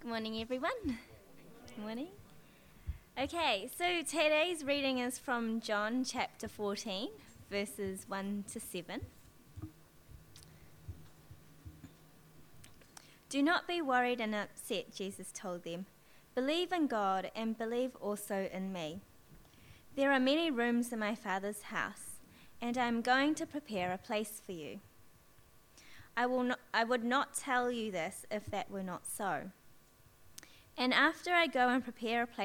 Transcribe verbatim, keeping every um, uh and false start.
Morning, everyone. Morning. Okay, so today's reading is from John chapter fourteen, verses one to seven. Do not be worried and upset, Jesus told them. Believe in God and believe also in me. There are many rooms in my Father's house, and I am going to prepare a place for you. I will not, I would not tell you this if that were not so. And after I go and prepare a place